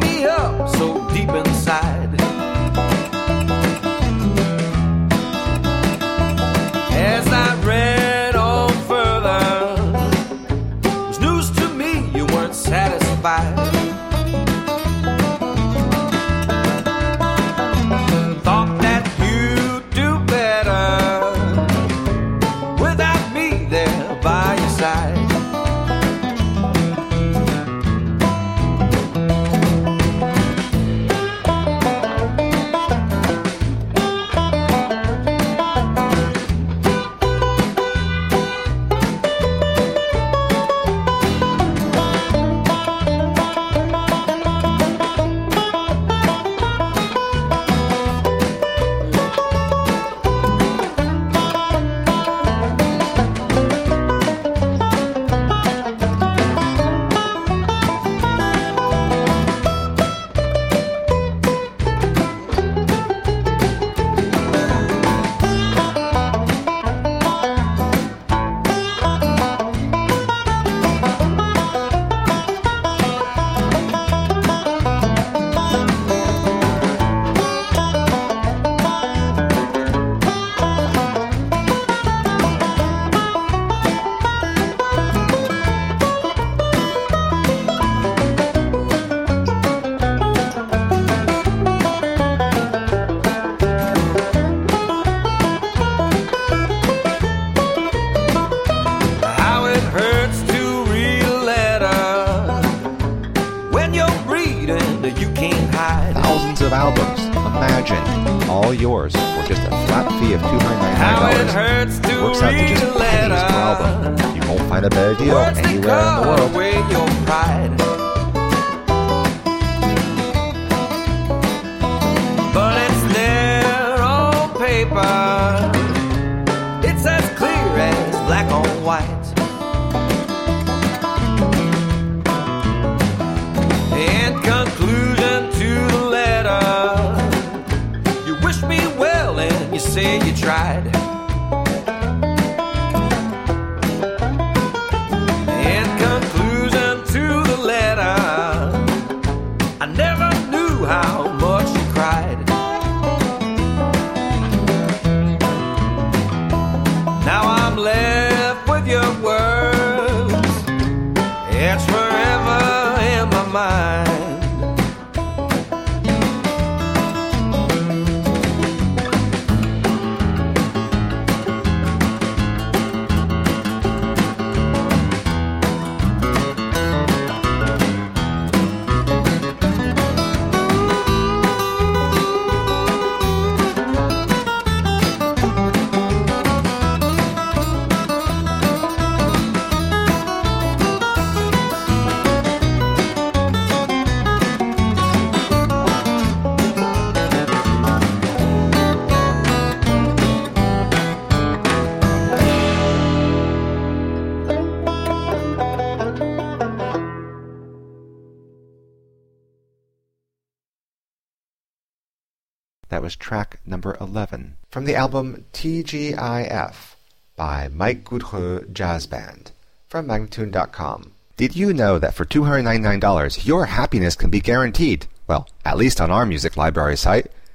me up so deep inside. As I read on further, it was news to me you weren't satisfied. Thought that you'd do better without me there by your side. Of albums. Imagine all yours for just a flat fee of $299. It works out to just pennies per album. You won't find a better deal anywhere in the world. But it's there on paper. It's as clear as black on white. In conclusion to the letter, you wish me well and you say you tried. In conclusion to the letter, I never knew how much you cried. Now I'm left with your words, it's forever in my mind. That was track number 11 from the album TGIF by Mike Goudreau Jazz Band from Magnatune.com. Did you know that for $299 your happiness can be guaranteed? Well, at least on our music library site.